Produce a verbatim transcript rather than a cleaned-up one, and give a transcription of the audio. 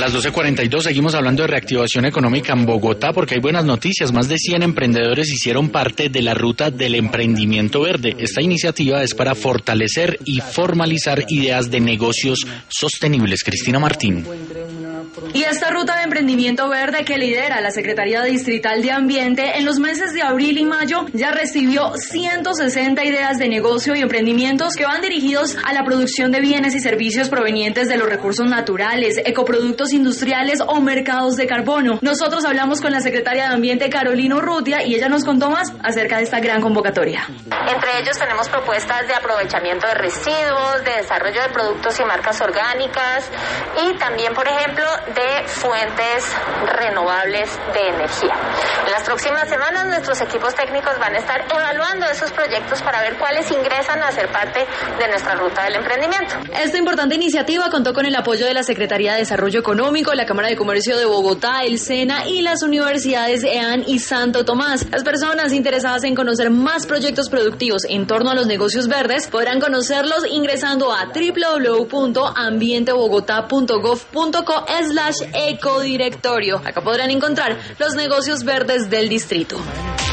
las doce cuarenta y dos seguimos hablando de reactivación económica en Bogotá porque hay buenas noticias. Más de cien emprendedores hicieron parte de la ruta del emprendimiento verde. Esta iniciativa es para fortalecer y formalizar ideas de negocios sostenibles. Cristina Martín. Y esta ruta de emprendimiento verde que lidera la Secretaría Distrital de Ambiente en los meses de abril y mayo ya recibió ciento sesenta ideas de negocio y emprendimientos que van dirigidos a la producción de bienes y servicios provenientes de los recursos naturales, ecoproductos industriales o mercados de carbono. Nosotros hablamos con la secretaria de Ambiente, Carolina Urrutia, y ella nos contó más acerca de esta gran convocatoria. Entre ellos tenemos propuestas de aprovechamiento de residuos, de desarrollo de productos y marcas orgánicas y también, por ejemplo, de fuentes renovables de energía. En las próximas semanas nuestros equipos técnicos van a estar evaluando esos proyectos para ver cuáles ingresan a ser parte de nuestra ruta del emprendimiento. Esta importante iniciativa contó con el apoyo de la Secretaría de Desarrollo Económico, la Cámara de Comercio de Bogotá, el SENA y las universidades E A N y Santo Tomás. Las personas interesadas en conocer más proyectos productivos en torno a los negocios verdes podrán conocerlos ingresando a doble u doble u doble u punto ambiente bogotá punto gov punto co slash ecodirectorio. Acá podrán encontrar los negocios verdes del distrito.